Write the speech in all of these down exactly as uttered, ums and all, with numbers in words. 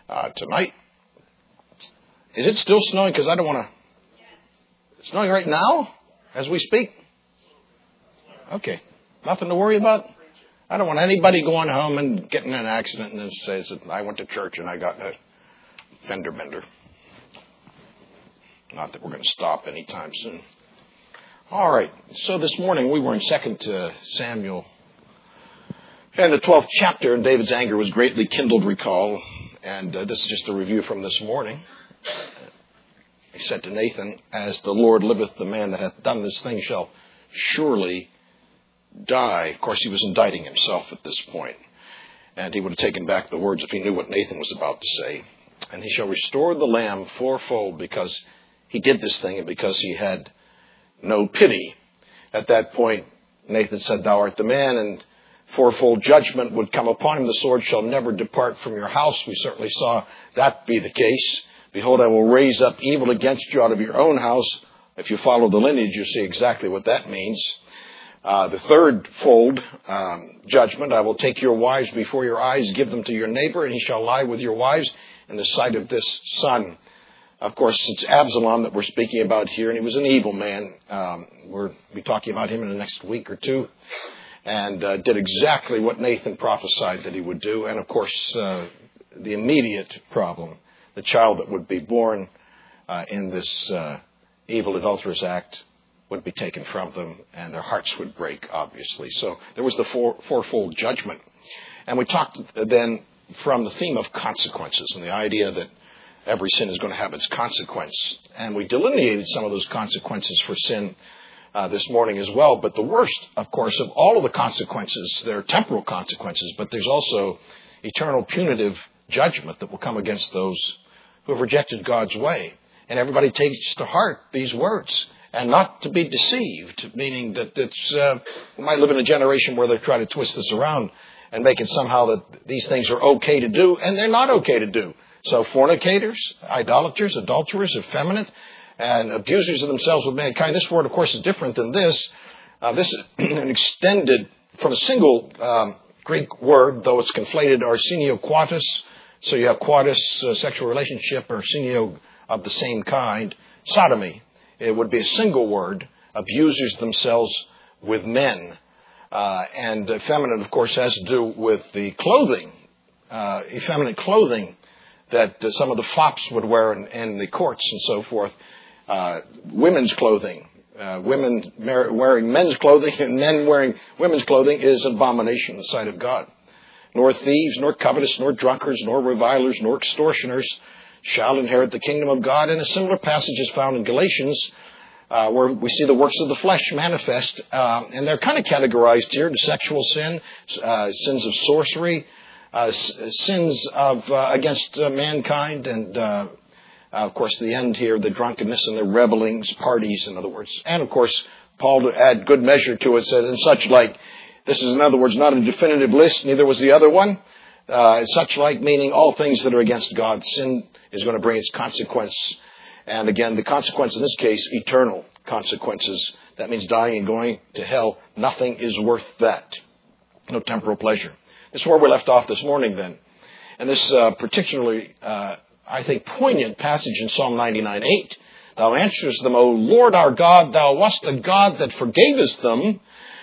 uh, tonight. Is it still snowing? Because I don't want to... It's snowing right now as we speak? Okay. Nothing to worry about? I don't want anybody going home and getting in an accident and then says that I went to church and I got a fender bender. Not that we're going to stop anytime soon. All right. So this morning we were in Second Samuel and the twelfth chapter, and David's anger was greatly kindled, recall. And uh, this is just a review from this morning. He said to Nathan, "As the Lord liveth, the man that hath done this thing shall surely die." Of course, he was indicting himself at this point, and he would have taken back the words if he knew what Nathan was about to say. "And he shall restore the lamb fourfold, because he did this thing and because he had no pity." At that point, Nathan said, "Thou art the man," and fourfold judgment would come upon him. "The sword shall never depart from your house." We certainly saw that be the case. "Behold, I will raise up evil against you out of your own house." If you follow the lineage, you see exactly what that means. Uh, the third fold um, judgment, "I will take your wives before your eyes, give them to your neighbor, and he shall lie with your wives in the sight of this son." Of course, it's Absalom that we're speaking about here, and he was an evil man. Um, we'll be talking about him in the next week or two, and uh, did exactly what Nathan prophesied that he would do. And of course, uh, the immediate problem, the child that would be born uh, in this uh, evil adulterous act would be taken from them, and their hearts would break, obviously. So there was the four, fourfold judgment. And we talked then from the theme of consequences and the idea that every sin is going to have its consequence. And we delineated some of those consequences for sin uh, this morning as well. But the worst, of course, of all of the consequences, there are temporal consequences, but there's also eternal punitive judgment that will come against those who have rejected God's way. And everybody takes to heart these words. And not to be deceived, meaning that it's, uh, we might live in a generation where they try to twist this around and make it somehow that these things are okay to do, and they're not okay to do. So fornicators, idolaters, adulterers, effeminate, and abusers of themselves with mankind. This word, of course, is different than this. Uh, this is an extended from a single um, Greek word, though it's conflated, arsenio quatus. So you have quatus, uh, sexual relationship, arsenio of the same kind, sodomy. It would be a single word, abusers themselves with men. Uh, and effeminate, of course, has to do with the clothing, uh, effeminate clothing that uh, some of the fops would wear in, in the courts and so forth. Uh, women's clothing, uh, women mar- wearing men's clothing and men wearing women's clothing is abomination in the sight of God. "Nor thieves, nor covetous, nor drunkards, nor revilers, nor extortioners shall inherit the kingdom of God." And a similar passage is found in Galatians, uh, where we see the works of the flesh manifest. Uh, and they're kind of categorized here into sexual sin, uh, sins of sorcery, uh, s- sins of uh, against uh, mankind, and uh, uh, of course the end here, the drunkenness and the revelings, parties, in other words. And of course, Paul, to add good measure to it, said, "and such like." This is, in other words, not a definitive list, neither was the other one. Uh, such like, meaning all things that are against God. Sin is going to bring its consequence. And again, the consequence in this case, eternal consequences. That means dying and going to hell. Nothing is worth that. No temporal pleasure. This is where we left off this morning then. And this uh, particularly, uh, I think, poignant passage in Psalm ninety-nine eight. "Thou answerest them, O Lord our God, thou wast a God that forgavest them,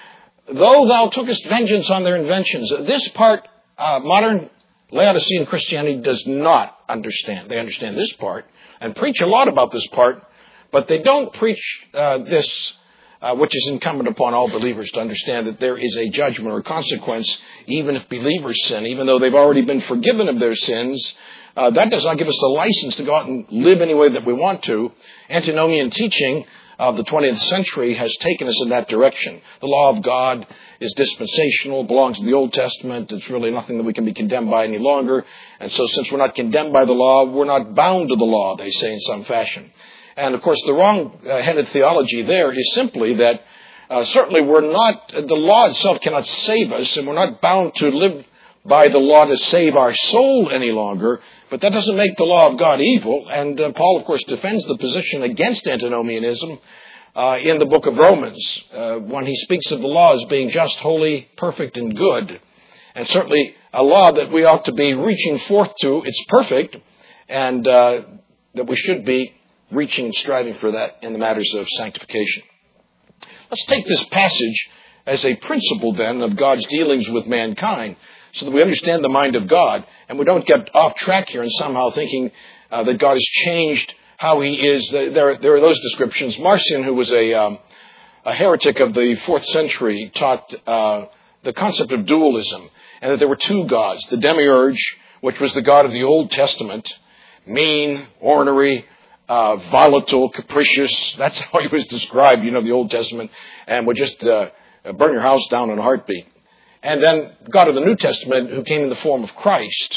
though thou tookest vengeance on their inventions." This part, uh, modern Laodicean Christianity does not understand. They understand this part and preach a lot about this part, but they don't preach uh, this, uh, which is incumbent upon all believers to understand that there is a judgment or consequence, even if believers sin, even though they've already been forgiven of their sins. Uh, that does not give us a license to go out and live any way that we want to. Antinomian teaching of the twentieth century has taken us in that direction. The law of God is dispensational, belongs to the Old Testament. It's really nothing that we can be condemned by any longer. And so since we're not condemned by the law, we're not bound to the law, they say in some fashion. And of course, the wrong-headed theology there is simply that uh, certainly we're not, the law itself cannot save us, and we're not bound to live by the law to save our soul any longer, but that doesn't make the law of God evil. And uh, Paul, of course, defends the position against antinomianism uh, in the book of Romans, uh, when he speaks of the law as being just, holy, perfect, and good. And certainly a law that we ought to be reaching forth to. It's perfect, and uh, that we should be reaching and striving for that in the matters of sanctification. Let's take this passage as a principle, then, of God's dealings with mankind, so that we understand the mind of God, and we don't get off track here and somehow thinking uh, that God has changed how he is. There, there are those descriptions. Marcion, who was a, um, a heretic of the fourth century, taught uh, the concept of dualism, and that there were two gods. The demiurge, which was the God of the Old Testament, mean, ornery, uh, volatile, capricious. That's how he was described, you know, the Old Testament, and would just uh, burn your house down in a heartbeat. And then God of the New Testament, who came in the form of Christ.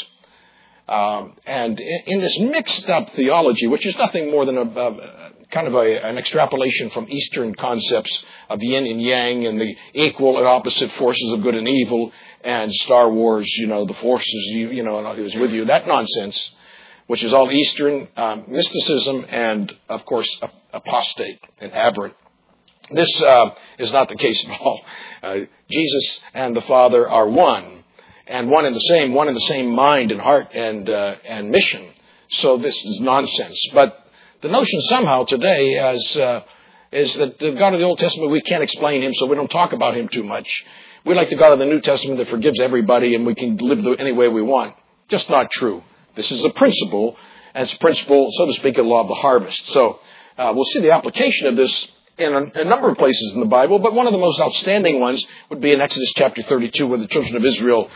Um, and in, in this mixed up theology, which is nothing more than a, a kind of a, an extrapolation from Eastern concepts of yin and yang and the equal and opposite forces of good and evil, and Star Wars, you know, the forces, you, you know, is with you. That nonsense, which is all Eastern um, mysticism and, of course, apostate and aberrant. This uh, is not the case at all. Uh, Jesus and the Father are one, and one and the same, one and the same mind and heart and uh, and mission. So this is nonsense. But the notion somehow today as, uh, is that the God of the Old Testament, we can't explain him, so we don't talk about him too much. We like the God of the New Testament that forgives everybody, and we can live any way we want. Just not true. This is a principle, and it's a principle, so to speak, a law of the harvest. So uh, we'll see the application of this in a, a number of places in the Bible, but one of the most outstanding ones would be in Exodus chapter thirty-two, where the children of Israel,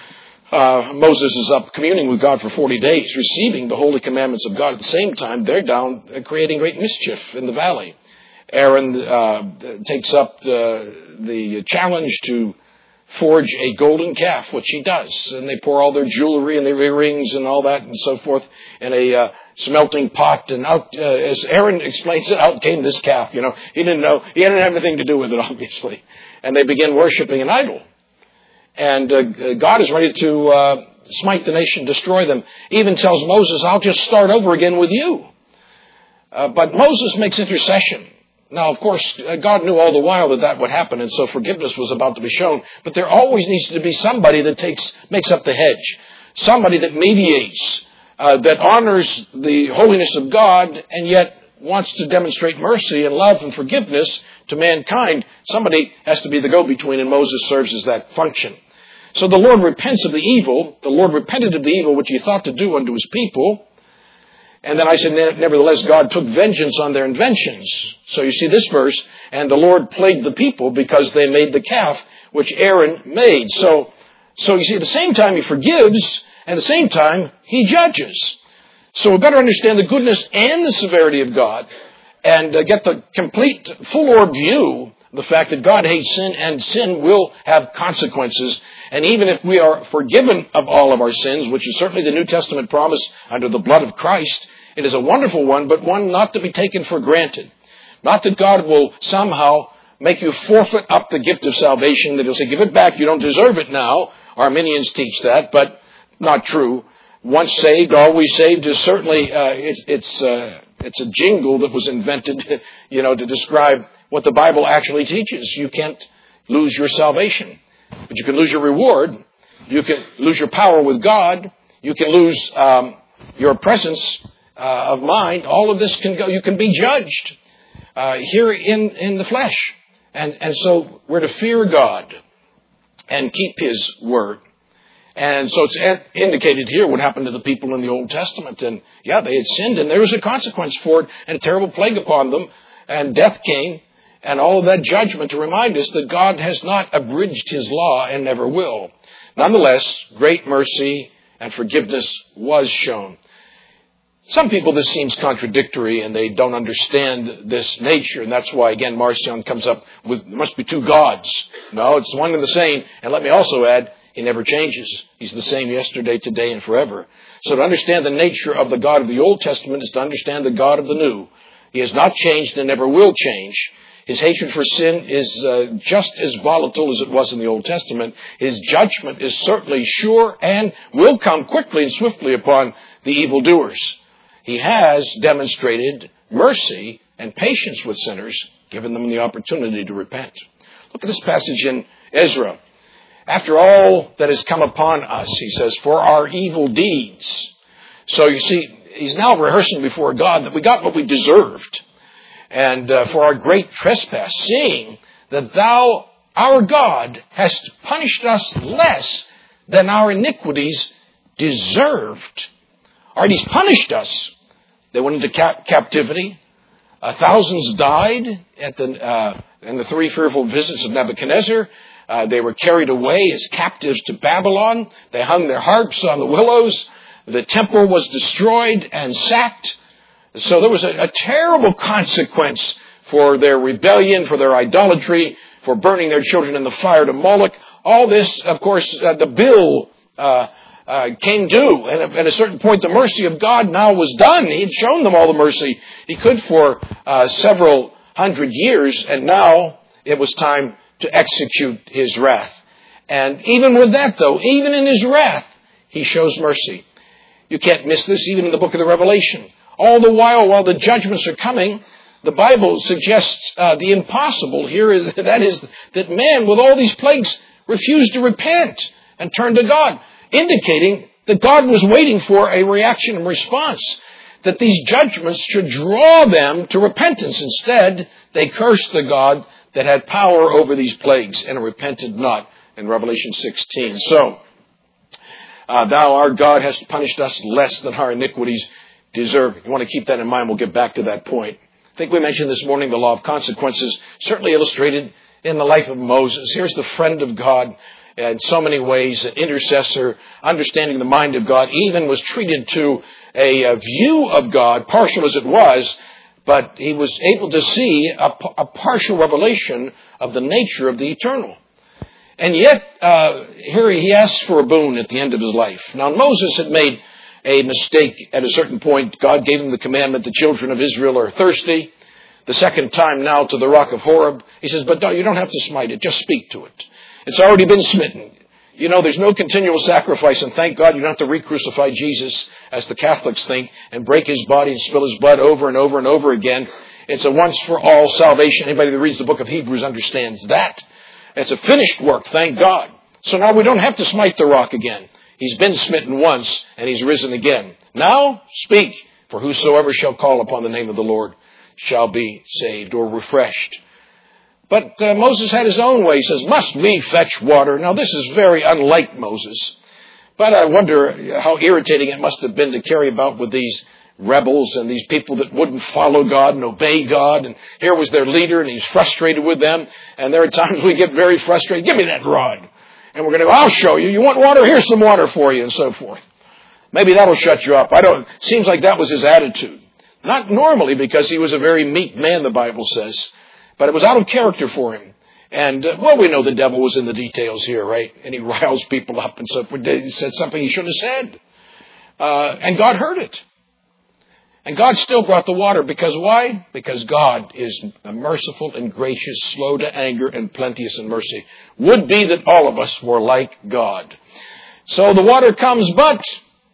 uh, Moses is up communing with God for forty days, receiving the holy commandments of God. At the same time, they're down uh, creating great mischief in the valley. Aaron uh, takes up the, the challenge to forge a golden calf, which he does, and they pour all their jewelry and their earrings and all that and so forth in a uh, smelting pot, and out, uh, as Aaron explains it, out came this calf. You know, he didn't know, he didn't have anything to do with it, obviously. And they begin worshiping an idol. And uh, God is ready to uh, smite the nation, destroy them. Even tells Moses, I'll just start over again with you. Uh, but Moses makes intercession. Now, of course, God knew all the while that that would happen, and so forgiveness was about to be shown. But there always needs to be somebody that takes makes up the hedge, somebody that mediates, uh, that honors the holiness of God, and yet wants to demonstrate mercy and love and forgiveness to mankind. Somebody has to be the go-between, and Moses serves as that function. So the Lord repents of the evil. The Lord repented of the evil which he thought to do unto his people. And then I said, nevertheless, God took vengeance on their inventions. So you see this verse, and the Lord plagued the people because they made the calf which Aaron made. So, so you see, at the same time he forgives, and at the same time he judges. So we better understand the goodness and the severity of God, and uh, get the complete, full-orb view of the fact that God hates sin, and sin will have consequences. And even if we are forgiven of all of our sins, which is certainly the New Testament promise under the blood of Christ, it is a wonderful one, but one not to be taken for granted. Not that God will somehow make you forfeit up the gift of salvation, that he'll say, give it back, you don't deserve it now. Arminians teach that, but not true. Once saved, always saved is certainly, uh, it's, it's, uh, it's a jingle that was invented, you know, to describe what the Bible actually teaches. You can't lose your salvation, but you can lose your reward. You can lose your power with God. You can lose um, your presence uh, of mind. All of this can go. You can be judged uh, here in, in the flesh. And, and so we're to fear God and keep his word. And so it's indicated here what happened to the people in the Old Testament. And yeah, they had sinned, and there was a consequence for it, and a terrible plague upon them, and death came, and all of that judgment to remind us that God has not abridged his law and never will. Nonetheless, great mercy and forgiveness was shown. Some people, this seems contradictory, and they don't understand this nature, and that's why, again, Marcion comes up with, there must be two gods. No, it's one and the same. And let me also add, he never changes. He's the same yesterday, today, and forever. So to understand the nature of the God of the Old Testament is to understand the God of the New. He has not changed and never will change. His hatred for sin is uh, just as volatile as it was in the Old Testament. His judgment is certainly sure and will come quickly and swiftly upon the evildoers. He has demonstrated mercy and patience with sinners, given them the opportunity to repent. Look at this passage in Ezra. After all that has come upon us, he says, for our evil deeds. So you see, he's now rehearsing before God that we got what we deserved. And uh, for our great trespass, seeing that thou, our God, hast punished us less than our iniquities deserved. All right, he's punished us. They went into cap- captivity. Uh, thousands died at the uh, in the three fearful visits of Nebuchadnezzar. Uh, they were carried away as captives to Babylon. They hung their harps on the willows. The temple was destroyed and sacked. So there was a, a terrible consequence for their rebellion, for their idolatry, for burning their children in the fire to Moloch. All this, of course, uh, the bill uh, uh, came due. And at a certain point, the mercy of God now was done. He had shown them all the mercy he could for uh, several hundred years. And now it was time to execute his wrath. And even with that, though, even in his wrath, he shows mercy. You can't miss this even in the book of the Revelation. All the while, while the judgments are coming, the Bible suggests uh, the impossible here. That is, that man with all these plagues refused to repent and turn to God, indicating that God was waiting for a reaction and response, that these judgments should draw them to repentance. Instead, they cursed the God that had power over these plagues and repented not, in Revelation sixteen. So, uh, thou, our God, hast punished us less than our iniquities deserve. You want to keep that in mind. We'll get back to that point. I think we mentioned this morning the law of consequences, certainly illustrated in the life of Moses. Here's the friend of God in so many ways, an intercessor, understanding the mind of God, even was treated to a, a view of God, partial as it was, but he was able to see a, a partial revelation of the nature of the eternal. And yet, uh, here he asks for a boon at the end of his life. Now, Moses had made a mistake at a certain point. God gave him the commandment, the children of Israel are thirsty. The second time now to the rock of Horeb. He says, but no, you don't have to smite it. Just speak to it. It's already been smitten. You know, there's no continual sacrifice, and thank God you don't have to re-crucify Jesus, as the Catholics think, and break his body and spill his blood over and over and over again. It's a once-for-all salvation. Anybody that reads the book of Hebrews understands that. It's a finished work, thank God. So now we don't have to smite the rock again. He's been smitten once, and he's risen again. Now, speak, for whosoever shall call upon the name of the Lord shall be saved or refreshed. But uh, Moses had his own way. He says, must we fetch water? Now, this is very unlike Moses. But I wonder how irritating it must have been to carry about with these rebels and these people that wouldn't follow God and obey God. And here was their leader, and he's frustrated with them. And there are times we get very frustrated. Give me that rod. And we're going to go, I'll show you. You want water? Here's some water for you, and so forth. Maybe that'll shut you up. I don't. It seems like that was his attitude. Not normally, because he was a very meek man, the Bible says. But it was out of character for him. And, uh, well, we know the devil was in the details here, right? And he riles people up and so forth. He said something he shouldn't have said. Uh, and God heard it. And God still brought the water. Because why? Because God is merciful and gracious, slow to anger, and plenteous in mercy. Would be that all of us were like God. So the water comes, but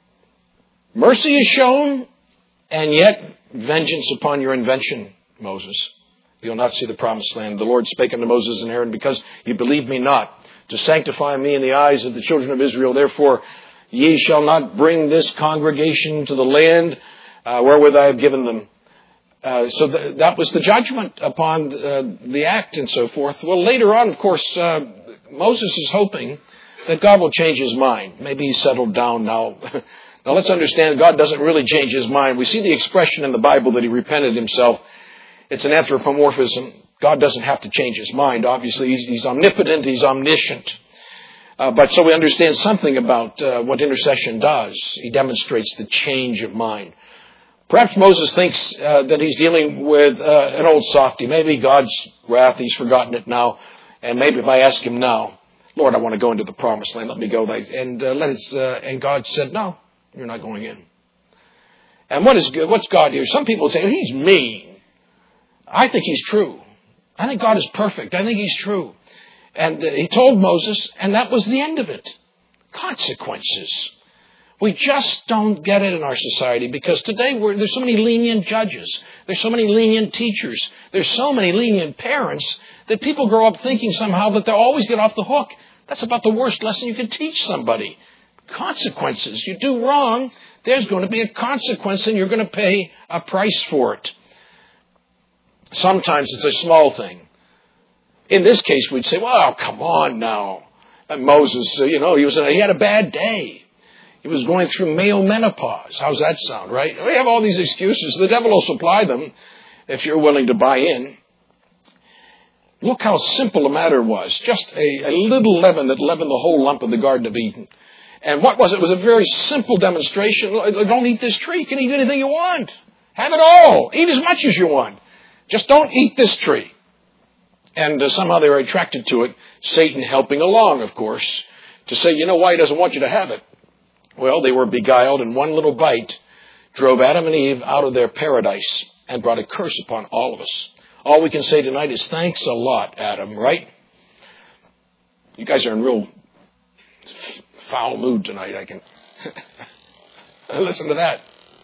mercy is shown, and yet vengeance upon your invention, Moses. You'll not see the promised land. The Lord spake unto Moses and Aaron, because ye believed me not, to sanctify me in the eyes of the children of Israel. Therefore, ye shall not bring this congregation to the land uh, wherewith I have given them. Uh, so th- that was the judgment upon uh, the act and so forth. Well, later on, of course, uh, Moses is hoping that God will change his mind. Maybe he's settled down now. Now, let's understand, God doesn't really change his mind. We see the expression in the Bible that he repented himself. It's an anthropomorphism. God doesn't have to change his mind. Obviously, he's, he's omnipotent, he's omniscient. Uh, but so we understand something about uh, what intercession does. He demonstrates the change of mind. Perhaps Moses thinks uh, that he's dealing with uh, an old softy. Maybe God's wrath, he's forgotten it now. And maybe if I ask him now, Lord, I want to go into the promised land, let me go. And uh, let us, uh, and God said, no, you're not going in. And what is what's God here? Some people say, oh, he's mean. I think he's true. I think God is perfect. I think he's true. And uh, he told Moses, and that was the end of it. Consequences. We just don't get it in our society, because today we're, there's so many lenient judges. There's so many lenient teachers. There's so many lenient parents that people grow up thinking somehow that they'll always get off the hook. That's about the worst lesson you can teach somebody. Consequences. You do wrong, there's going to be a consequence and you're going to pay a price for it. Sometimes it's a small thing. In this case, we'd say, well, come on now. And Moses, you know, he was he had a bad day. He was going through male menopause. How's that sound, right? We have all these excuses. The devil will supply them if you're willing to buy in. Look how simple the matter was. Just a, a little leaven that leavened the whole lump of the Garden of Eden. And what was it? It was a very simple demonstration. Don't eat this tree. You can eat anything you want. Have it all. Eat as much as you want. Just don't eat this tree. And uh, somehow they were attracted to it. Satan helping along, of course, to say, you know why he doesn't want you to have it? Well, they were beguiled, and one little bite drove Adam and Eve out of their paradise and brought a curse upon all of us. All we can say tonight is thanks a lot, Adam, right? You guys are in real foul mood tonight, I can listen to that.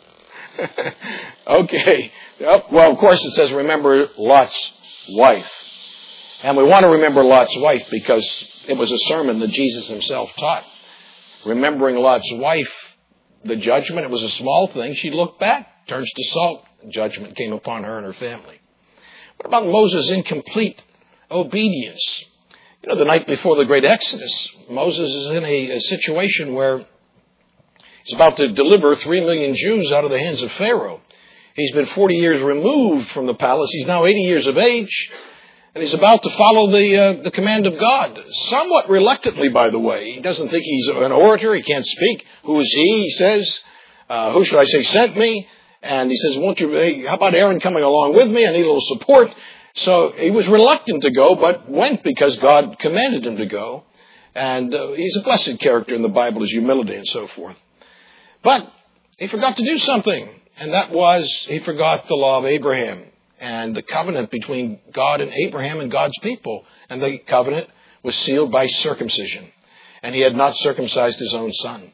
Okay. Well, of course it says remember Lot's wife. And we want to remember Lot's wife because it was a sermon that Jesus himself taught. Remembering Lot's wife, the judgment, it was a small thing. She looked back, turns to salt. Judgment came upon her and her family. What about Moses' incomplete obedience? You know, the night before the great Exodus, Moses is in a, a situation where he's about to deliver three million Jews out of the hands of Pharaoh. He's been forty years removed from the palace. He's now eighty years of age. And he's about to follow the uh, the command of God. Somewhat reluctantly, by the way. He doesn't think he's an orator. He can't speak. Who is he, he says. Uh, who should I say sent me? And he says, won't you, hey, how about Aaron coming along with me? I need a little support. So he was reluctant to go, but went because God commanded him to go. And uh, he's a blessed character in the Bible, his humility and so forth. But he forgot to do something. And that was, he forgot the law of Abraham and the covenant between God and Abraham and God's people. And the covenant was sealed by circumcision. And he had not circumcised his own son.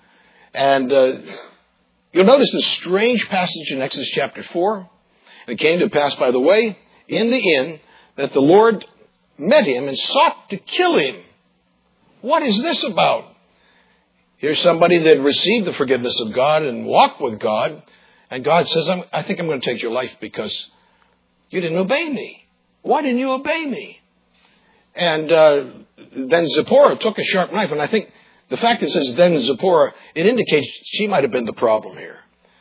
And uh, you'll notice this strange passage in Exodus chapter four. It came to pass, by the way, in the inn, that the Lord met him and sought to kill him. What is this about? Here's somebody that received the forgiveness of God and walked with God. And God says, I'm, I think I'm going to take your life because you didn't obey me. Why didn't you obey me? And uh, then Zipporah took a sharp knife. And I think the fact that it says then Zipporah, it indicates she might have been the problem here.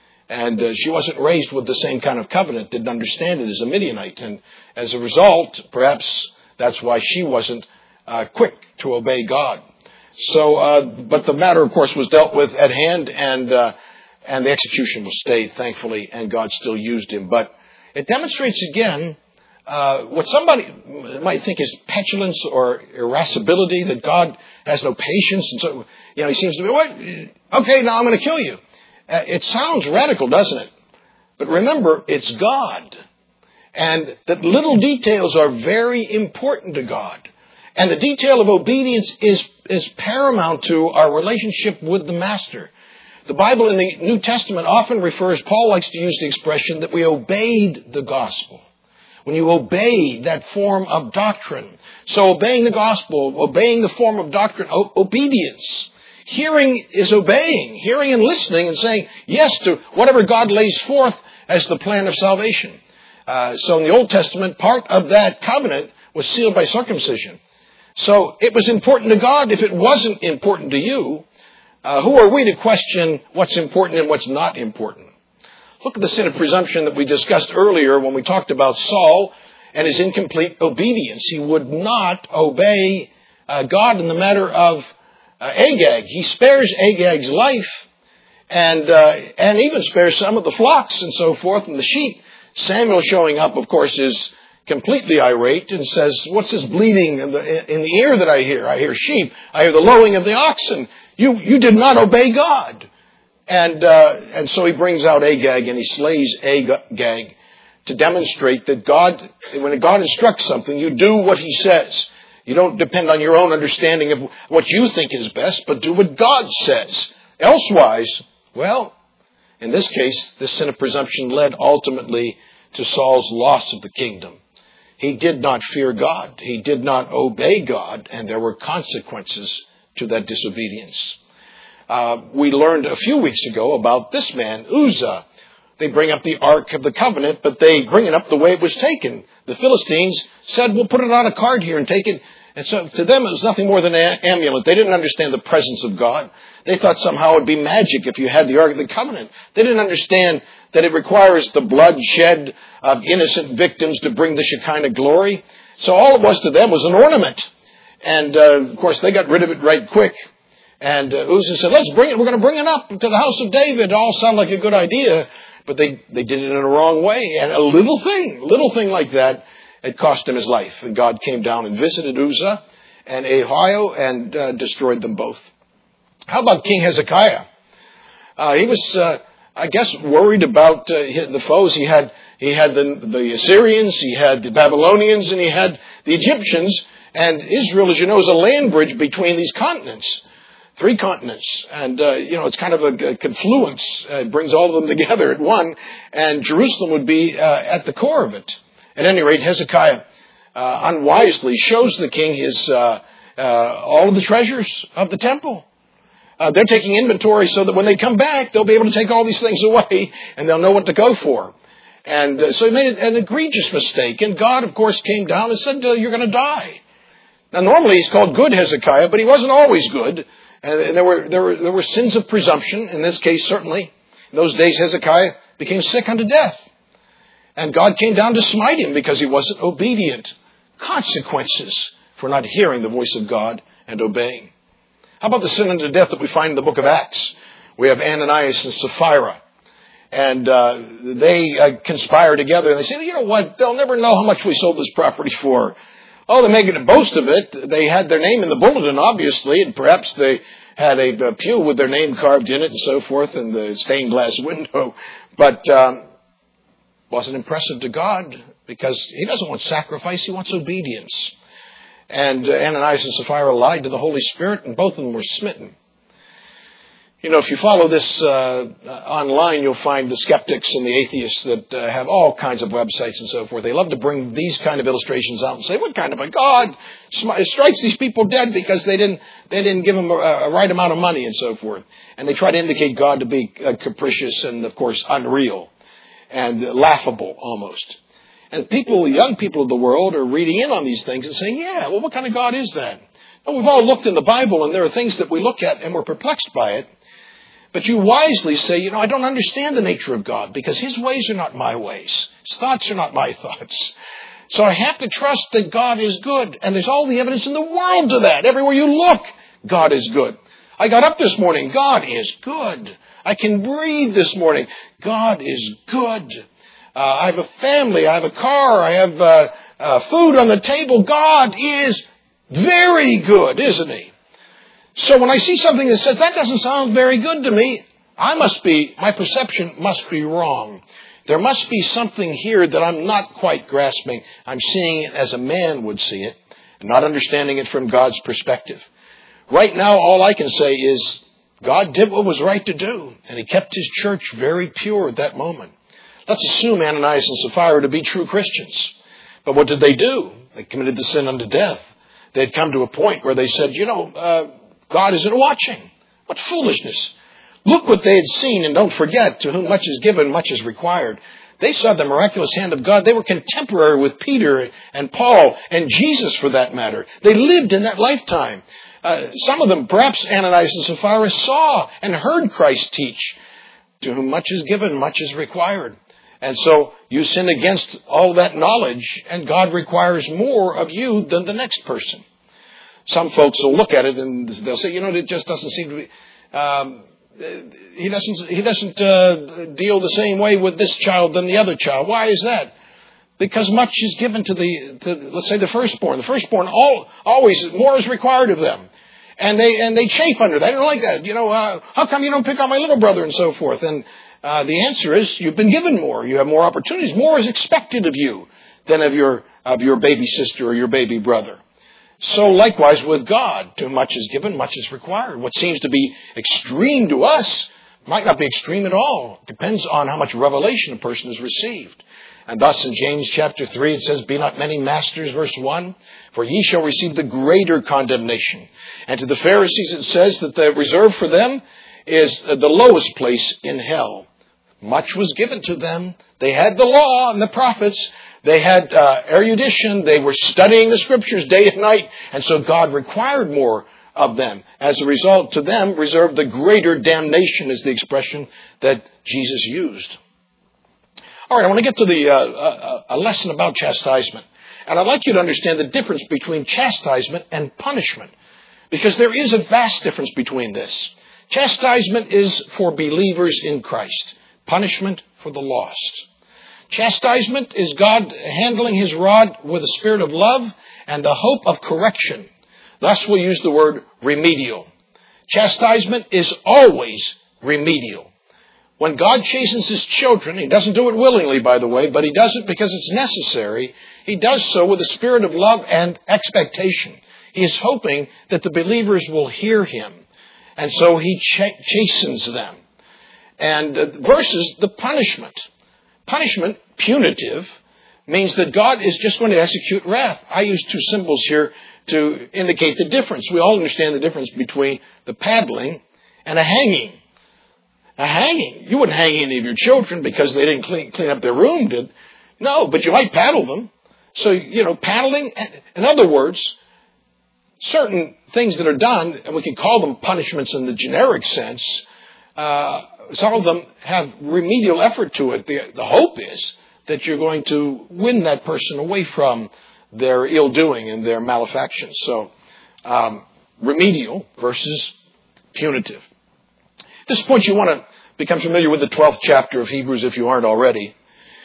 And uh, she wasn't raised with the same kind of covenant, didn't understand it as a Midianite. And as a result, perhaps that's why she wasn't uh, quick to obey God. So, uh, but the matter, of course, was dealt with at hand, and uh, and the execution was stayed, thankfully, and God still used him. But it demonstrates again uh, what somebody might think is petulance or irascibility, that God has no patience, and so you know he seems to be, what? Okay, now I'm going to kill you. Uh, it sounds radical, doesn't it? But remember, it's God, and that little details are very important to God. And the detail of obedience is, is paramount to our relationship with the Master. The Bible in the New Testament often refers, Paul likes to use the expression that we obeyed the gospel. When you obey that form of doctrine. So obeying the gospel, obeying the form of doctrine, o- obedience. Hearing is obeying. Hearing and listening and saying yes to whatever God lays forth as the plan of salvation. Uh, so in the Old Testament, part of that covenant was sealed by circumcision. So it was important to God. If it wasn't important to you, uh, who are we to question what's important and what's not important? Look at the sin of presumption that we discussed earlier when we talked about Saul and his incomplete obedience. He would not obey uh, God in the matter of uh, Agag. He spares Agag's life and uh, and even spares some of the flocks and so forth and the sheep. Samuel showing up, of course, is completely irate and says, what's this bleating in the, in the ear that I hear? I hear sheep. I hear the lowing of the oxen. You, you did not obey God. And, uh, and so he brings out Agag and he slays Agag to demonstrate that God, when God instructs something, you do what he says. You don't depend on your own understanding of what you think is best, but do what God says. Elsewise, well, in this case, this sin of presumption led ultimately to Saul's loss of the kingdom. He did not fear God. He did not obey God, and there were consequences to that disobedience. Uh, we learned a few weeks ago about this man, Uzzah. They bring up the Ark of the Covenant, but they bring it up the way it was taken. The Philistines said, we'll put it on a cart here and take it. And so to them, it was nothing more than an amulet. They didn't understand the presence of God. They thought somehow it would be magic if you had the Ark of the Covenant. They didn't understand that it requires the blood shed of innocent victims to bring the Shekinah glory. So all it was to them was an ornament. And, uh, of course, they got rid of it right quick. And uh, Uzzah said, let's bring it. We're going to bring it up to the house of David. It all sounded like a good idea. But they, they did it in a wrong way. And a little thing, little thing like that, it cost him his life. And God came down and visited Uzzah and Ahio and uh, destroyed them both. How about King Hezekiah? Uh, he was, uh, I guess, worried about uh, the foes. He had he had the, the Assyrians, he had the Babylonians, and he had the Egyptians. And Israel, as you know, is a land bridge between these continents. Three continents. And, uh, you know, it's kind of a, a confluence. Uh, it brings all of them together at one. And Jerusalem would be uh, at the core of it. At any rate, Hezekiah uh, unwisely shows the king his uh, uh, all of the treasures of the temple. Uh, they're taking inventory so that when they come back, they'll be able to take all these things away and they'll know what to go for. And uh, so he made an egregious mistake. And God, of course, came down and said, uh, you're going to die. Now, normally he's called good Hezekiah, but he wasn't always good. And there were, there were, there were sins of presumption. In this case, certainly. In those days, Hezekiah became sick unto death. And God came down to smite him because he wasn't obedient. Consequences for not hearing the voice of God and obeying. How about the sin unto death that we find in the book of Acts? We have Ananias and Sapphira. And uh, they uh, conspire together and they say, you know what, they'll never know how much we sold this property for. Oh, they're making a boast of it. They had their name in the bulletin, obviously, and perhaps they had a, a pew with their name carved in it and so forth and the stained glass window. But um, wasn't impressive to God because he doesn't want sacrifice, he wants obedience. And uh, Ananias and Sapphira lied to the Holy Spirit, and both of them were smitten. You know, if you follow this uh, online, you'll find the skeptics and the atheists that uh, have all kinds of websites and so forth. They love to bring these kind of illustrations out and say, what kind of a God strikes these people dead because they didn't they didn't give them a, a right amount of money and so forth. And they try to indicate God to be uh, capricious and, of course, unreal and laughable almost. And people, young people of the world are reading in on these things and saying, yeah, well, what kind of God is that? Well, we've all looked in the Bible and there are things that we look at and we're perplexed by it. But you wisely say, you know, I don't understand the nature of God because his ways are not my ways. His thoughts are not my thoughts. So I have to trust that God is good. And there's all the evidence in the world to that. Everywhere you look, God is good. I got up this morning. God is good. I can breathe this morning. God is good. Uh, I have a family. I have a car. I have uh, uh, food on the table. God is very good, isn't he? So when I see something that says, that doesn't sound very good to me, I must be, my perception must be wrong. There must be something here that I'm not quite grasping. I'm seeing it as a man would see it, and not understanding it from God's perspective. Right now, all I can say is, God did what was right to do, and he kept his church very pure at that moment. Let's assume Ananias and Sapphira to be true Christians. But what did they do? They committed the sin unto death. They had come to a point where they said, you know, uh, God isn't watching. What foolishness. Look what they had seen, and don't forget, to whom much is given, much is required. They saw the miraculous hand of God. They were contemporary with Peter and Paul and Jesus, for that matter. They lived in that lifetime. Uh, some of them, perhaps Ananias and Sapphira, saw and heard Christ teach. To whom much is given, much is required. And so you sin against all that knowledge, and God requires more of you than the next person. Some folks will look at it and they'll say, you know, it just doesn't seem to be, um, he doesn't, he doesn't uh, deal the same way with this child than the other child. Why is that? Because much is given to the, to, let's say the firstborn. The firstborn, all, always, more is required of them. And they, and they chafe under that. They don't like that. You know, uh, how come you don't pick on my little brother and so forth? And uh, the answer is, you've been given more. You have more opportunities. More is expected of you than of your, of your baby sister or your baby brother. So likewise with God, to whom much is given, much is required. What seems to be extreme to us might not be extreme at all. It depends on how much revelation a person has received. And thus in James chapter three it says, be not many masters, verse one, for ye shall receive the greater condemnation. And to the Pharisees it says that the reserve for them is the lowest place in hell. Much was given to them. They had the law and the prophets. They had uh, erudition. They were studying the scriptures day and night. And so God required more of them. As a result, to them reserved the greater damnation is the expression that Jesus used. All right, I want to get to the uh, a lesson about chastisement. And I'd like you to understand the difference between chastisement and punishment. Because there is a vast difference between this. Chastisement is for believers in Christ. Punishment for the lost. Chastisement is God handling His rod with a spirit of love and the hope of correction. Thus we'll use the word remedial. Chastisement is always remedial. When God chastens His children, He doesn't do it willingly, by the way, but He does it because it's necessary. He does so with a spirit of love and expectation. He is hoping that the believers will hear Him. And so He ch- chastens them. And uh, versus the punishment. Punishment, punitive, means that God is just going to execute wrath. I use two symbols here to indicate the difference. We all understand the difference between the paddling and a hanging. A hanging. You wouldn't hang any of your children because they didn't clean, clean up their room, did? No, but you might paddle them. So, you know, paddling, in other words, certain things that are done, and we can call them punishments in the generic sense, uh, some of them have remedial effort to it. The, the hope is that you're going to win that person away from their ill-doing and their malefactions. So, um, remedial versus punitive. At this point, you want to become familiar with the twelfth chapter of Hebrews if you aren't already.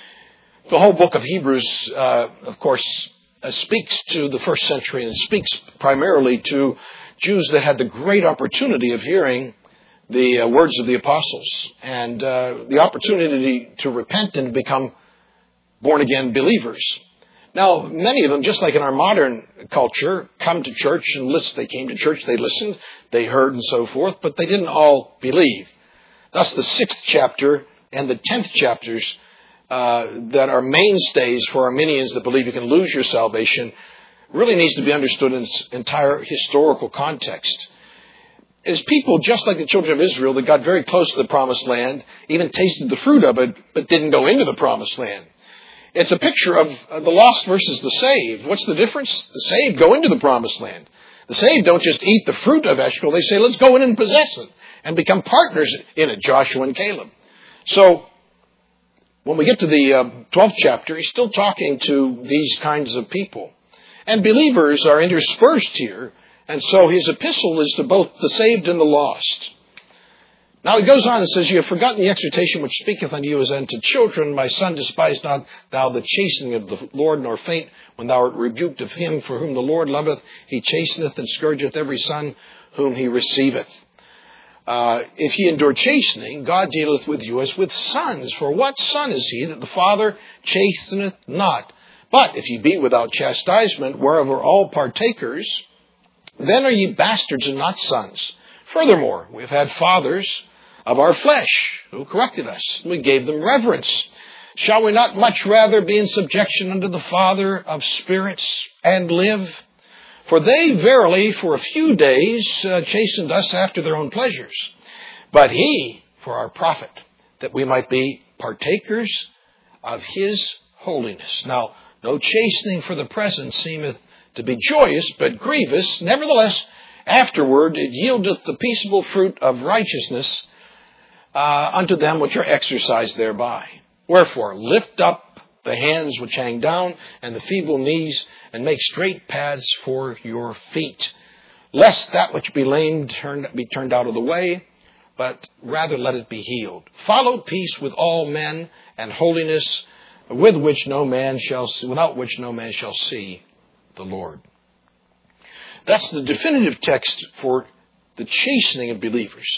The whole book of Hebrews, uh, of course, uh, speaks to the first century and speaks primarily to Jews that had the great opportunity of hearing the uh, words of the apostles and uh, the opportunity to repent and become born-again believers. Now, many of them, just like in our modern culture, come to church and listen. They came to church, they listened, they heard and so forth, but they didn't all believe. Thus, the sixth chapter and the tenth chapters uh, that are mainstays for Arminians that believe you can lose your salvation really needs to be understood in its entire historical context. As people, just like the children of Israel, that got very close to the promised land, even tasted the fruit of it, but didn't go into the promised land. It's a picture of the lost versus the saved. What's the difference? The saved go into the promised land. The saved don't just eat the fruit of Eshcol. They say, let's go in and possess it and become partners in it, Joshua and Caleb. So when we get to the uh, twelfth chapter, he's still talking to these kinds of people. And believers are interspersed here. And so his epistle is to both the saved and the lost. Now he goes on and says, you have forgotten the exhortation which speaketh unto you as unto children. My son, despise not thou the chastening of the Lord, nor faint when thou art rebuked of him. For whom the Lord loveth, he chasteneth and scourgeth every son whom he receiveth. Uh, if ye endure chastening, God dealeth with you as with sons. For what son is he that the Father chasteneth not? But if ye be without chastisement, whereof are all partakers, then are ye bastards and not sons. Furthermore, we have had fathers of our flesh who corrected us. We gave them reverence. Shall we not much rather be in subjection unto the Father of spirits and live? For they verily for a few days uh, chastened us after their own pleasures. But he for our profit, that we might be partakers of his holiness. Now, no chastening for the present seemeth to be joyous, but grievous. Nevertheless, afterward it yieldeth the peaceable fruit of righteousness uh, unto them which are exercised thereby. Wherefore, lift up the hands which hang down, and the feeble knees, and make straight paths for your feet, lest that which be lame turn, be turned out of the way, but rather let it be healed. Follow peace with all men, and holiness, with which no man shall see, without which no man shall see the Lord. That's the definitive text for the chastening of believers.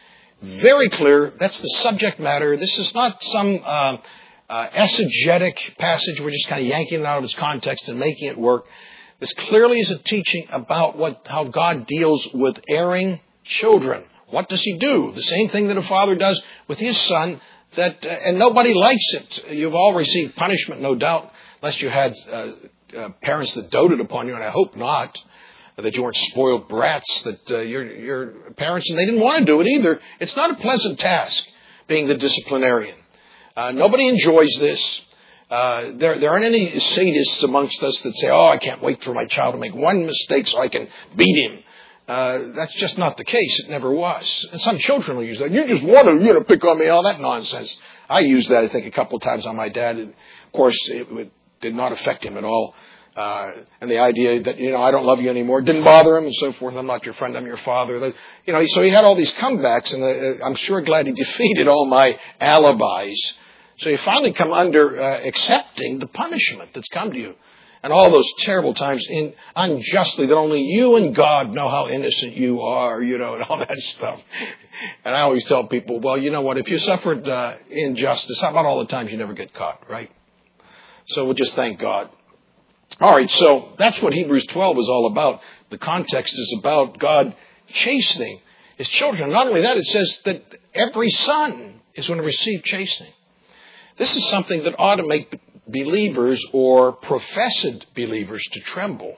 Very clear. That's the subject matter. This is not some uh, uh, exegetic passage. We're just kind of yanking it out of its context and making it work. This clearly is a teaching about what how God deals with erring children. What does he do? The same thing that a father does with his son that, uh, and nobody likes it. You've all received punishment, no doubt, unless you had uh, uh, parents that doted upon you, and I hope not, that you weren't spoiled brats, that uh, your, your parents, and they didn't want to do it either. It's not a pleasant task, being the disciplinarian. Uh, nobody enjoys this. Uh, there, there aren't any sadists amongst us that say, oh, I can't wait for my child to make one mistake so I can beat him. Uh, that's just not the case. It never was. And some children will use that. You just want to, you know, pick on me, all that nonsense. I used that, I think, a couple of times on my dad. And of course, it, it did not affect him at all. Uh, and the idea that, you know, I don't love you anymore didn't bother him and so forth. I'm not your friend, I'm your father. The, you know, so he had all these comebacks, and the, I'm sure glad he defeated all my alibis. So you finally come under uh, accepting the punishment that's come to you. And all those terrible times in unjustly that only you and God know how innocent you are, you know, and all that stuff. And I always tell people, well, you know what, if you suffered uh, injustice, how about all the times you never get caught, right? So we'll just thank God. All right, so that's what Hebrews twelve is all about. The context is about God chastening His children. Not only that, it says that every son is going to receive chastening. This is something that ought to make believers or professed believers to tremble.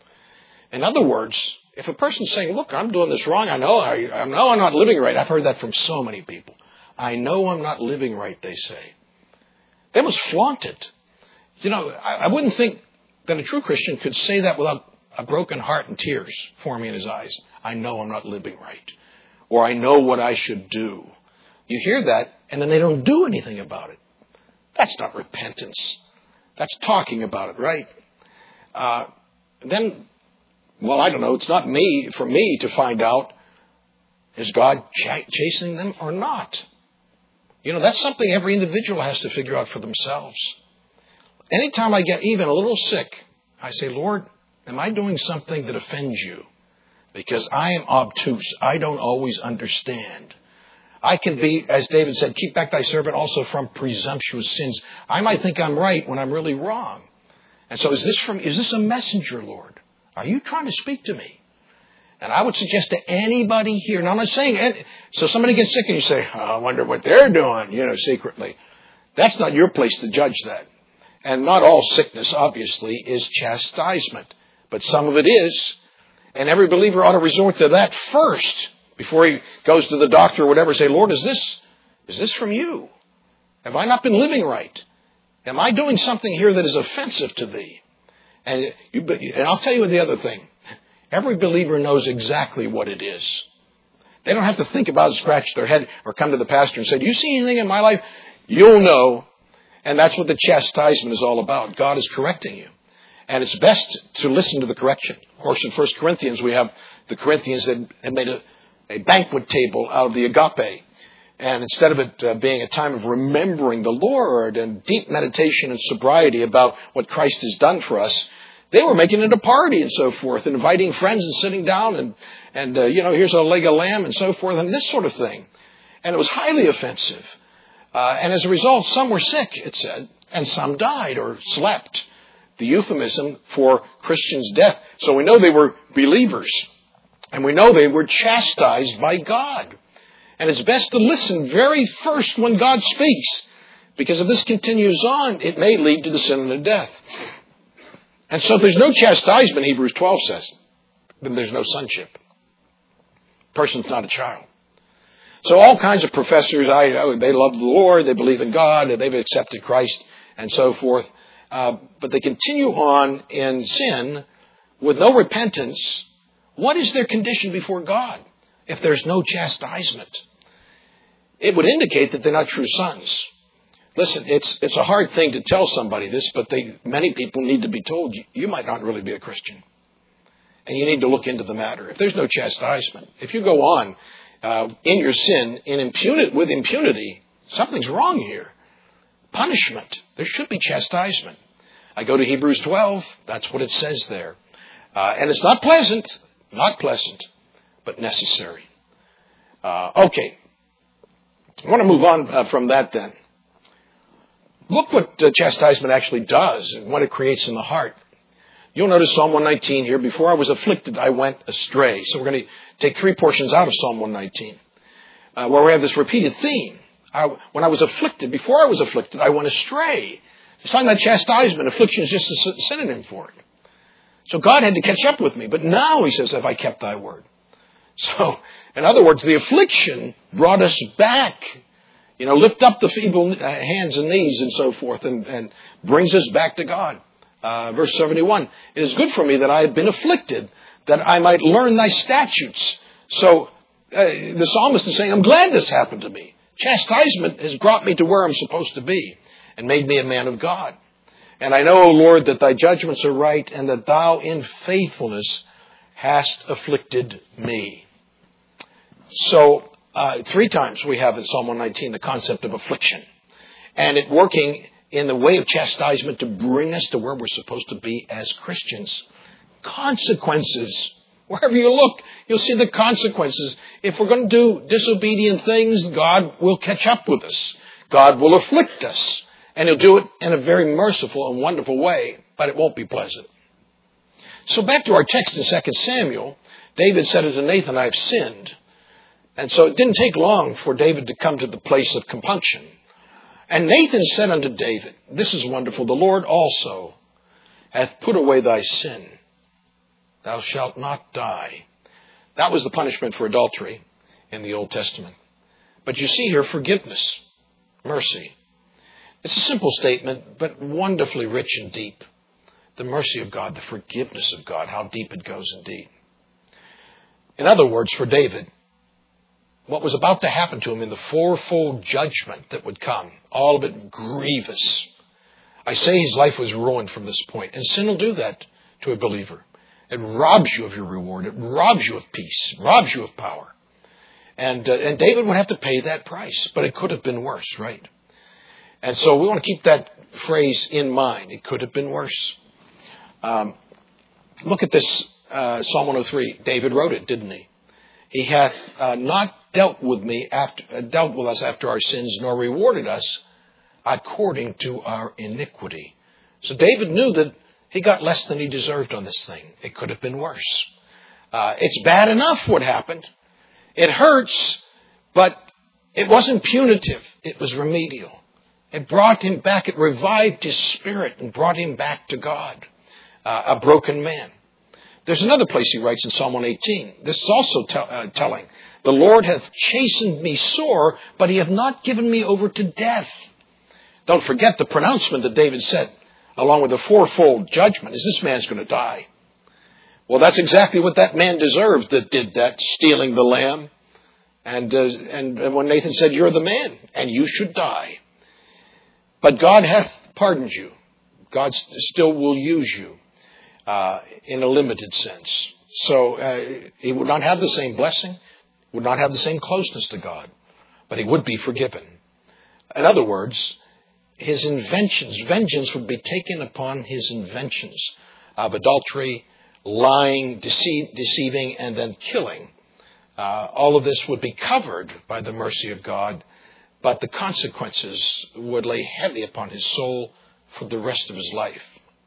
In other words, if a person's saying, look, I'm doing this wrong, I know, I, I know I'm not living right. I've heard that from so many people. I know I'm not living right, they say. They must flaunt it. You know, I, I wouldn't think that a true Christian could say that without a broken heart and tears forming in his eyes. I know I'm not living right. Or I know what I should do. You hear that, and then they don't do anything about it. That's not repentance. That's talking about it, right? Uh, then, well, I don't know. It's not me, for me to find out, is God ch- chastening them or not? You know, that's something every individual has to figure out for themselves. Anytime I get even a little sick, I say, Lord, am I doing something that offends you? Because I am obtuse. I don't always understand. I can be, as David said, keep back thy servant also from presumptuous sins. I might think I'm right when I'm really wrong. And so is this from, is this a messenger, Lord? Are you trying to speak to me? And I would suggest to anybody here, now I'm not saying, so somebody gets sick and you say, oh, I wonder what they're doing, you know, secretly. That's not your place to judge that. And not all sickness, obviously, is chastisement. But some of it is. And every believer ought to resort to that first before he goes to the doctor or whatever. Say, Lord, is this, is this from you? Have I not been living right? Am I doing something here that is offensive to thee? And, you, and I'll tell you the other thing. Every believer knows exactly what it is. They don't have to think about it, scratch their head, or come to the pastor and say, do you see anything in my life? You'll know. And that's what the chastisement is all about. God is correcting you. And it's best to listen to the correction. Of course, in First Corinthians, we have the Corinthians that had made a, a banquet table out of the agape. And instead of it uh, being a time of remembering the Lord and deep meditation and sobriety about what Christ has done for us, they were making it a party and so forth, inviting friends and sitting down and, and uh, you know, here's a leg of lamb and so forth, and this sort of thing. And it was highly offensive. Uh, and as a result, some were sick, it said, and some died or slept. The euphemism for Christians' death. So we know they were believers. And we know they were chastised by God. And it's best to listen very first when God speaks. Because if this continues on, it may lead to the sin and the death. And so if there's no chastisement, Hebrews twelve says, then there's no sonship. Person's not a child. So all kinds of professors, I, they love the Lord, they believe in God, they've accepted Christ, and so forth. Uh, but they continue on in sin with no repentance. What is their condition before God if there's no chastisement? It would indicate that they're not true sons. Listen, it's it's a hard thing to tell somebody this, but they, many people need to be told, you, you might not really be a Christian. And you need to look into the matter. If there's no chastisement, if you go on uh, in your sin in impunity, with impunity, something's wrong here. Punishment. There should be chastisement. I go to Hebrews twelve. That's what it says there. Uh, and it's not pleasant. Not pleasant, but necessary. Uh, okay. I want to move on uh, from that then. Look what uh, chastisement actually does and what it creates in the heart. You'll notice Psalm one nineteen here. Before I was afflicted, I went astray. So we're going to take three portions out of Psalm one nineteen, uh, where we have this repeated theme. I, when I was afflicted, before I was afflicted, I went astray. It's talking about chastisement. Affliction is just a synonym for it. So God had to catch up with me. But now, he says, have I kept thy word? So, in other words, the affliction brought us back. You know, lift up the feeble hands and knees and so forth, and, and brings us back to God. Uh, verse seventy-one, it is good for me that I have been afflicted, that I might learn thy statutes. So, uh, the psalmist is saying, I'm glad this happened to me. Chastisement has brought me to where I'm supposed to be and made me a man of God. And I know, O Lord, that thy judgments are right, and that thou in faithfulness hast afflicted me. So, uh, three times we have in Psalm one nineteen the concept of affliction. And it working in the way of chastisement to bring us to where we're supposed to be as Christians. Consequences. Wherever you look, you'll see the consequences. If we're going to do disobedient things, God will catch up with us. God will afflict us. And he'll do it in a very merciful and wonderful way, but it won't be pleasant. So back to our text in Second Samuel, David said unto Nathan, I have sinned. And so it didn't take long for David to come to the place of compunction. And Nathan said unto David, this is wonderful, the Lord also hath put away thy sin. Thou shalt not die. That was the punishment for adultery in the Old Testament. But you see here forgiveness, mercy. It's a simple statement, but wonderfully rich and deep. The mercy of God, the forgiveness of God, how deep it goes indeed. In other words, for David, what was about to happen to him in the fourfold judgment that would come, all of it grievous. I say his life was ruined from this point, and sin will do that to a believer. It robs you of your reward. It robs you of peace, robs you of power. And, uh, and David would have to pay that price, but it could have been worse, right? And so we want to keep that phrase in mind. It could have been worse. Um, look at this, uh, Psalm one oh three. David wrote it, didn't he? He hath uh, not dealt with me after, uh, dealt with us after our sins, nor rewarded us according to our iniquity. So David knew that he got less than he deserved on this thing. It could have been worse. Uh, it's bad enough what happened. It hurts, but it wasn't punitive. It was remedial. It brought him back. It revived his spirit and brought him back to God, uh, a broken man. There's another place he writes in Psalm one eighteen. This is also te- uh, telling. The Lord hath chastened me sore, but he hath not given me over to death. Don't forget the pronouncement that David said, along with the fourfold judgment, is this man's going to die. Well, that's exactly what that man deserved that did that, stealing the lamb. And, uh, and, and when Nathan said, you're the man, and you should die. But God hath pardoned you. God still will use you uh, in a limited sense. So uh, he would not have the same blessing, would not have the same closeness to God, but he would be forgiven. In other words, his inventions, vengeance would be taken upon his inventions of adultery, lying, deceive, deceiving, and then killing. Uh, all of this would be covered by the mercy of God, but the consequences would lay heavy upon his soul for the rest of his life.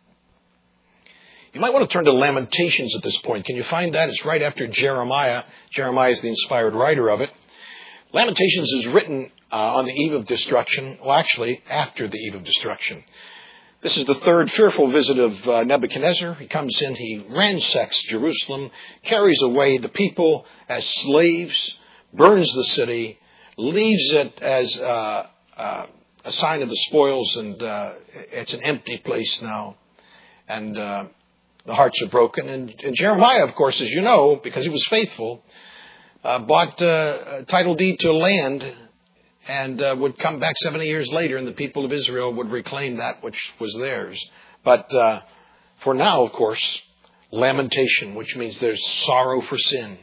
You might want to turn to Lamentations at this point. Can you find that? It's right after Jeremiah. Jeremiah is the inspired writer of it. Lamentations is written uh, on the eve of destruction. Well, actually, after the eve of destruction. This is the third fearful visit of uh, Nebuchadnezzar. He comes in, he ransacks Jerusalem, carries away the people as slaves, burns the city, leaves it as uh, uh, a sign of the spoils, and uh, it's an empty place now. And uh, the hearts are broken. And, and Jeremiah, of course, as you know, because he was faithful, uh, bought uh, a title deed to land and uh, would come back seventy years later, and the people of Israel would reclaim that which was theirs. But uh, for now, of course, lamentation, which means there's sorrow for sin.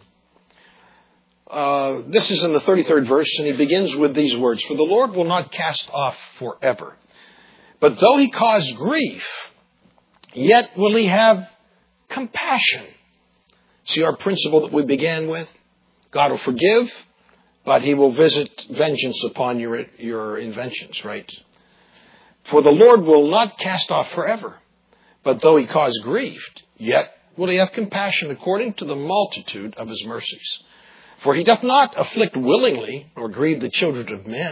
Uh, this is in the thirty-third verse, and he begins with these words, For the Lord will not cast off forever. But though he cause grief, yet will he have compassion. See our principle that we began with? God will forgive, but he will visit vengeance upon your, your inventions, right? For the Lord will not cast off forever. But though he cause grief, yet will he have compassion according to the multitude of his mercies. For he doth not afflict willingly, nor grieve the children of men,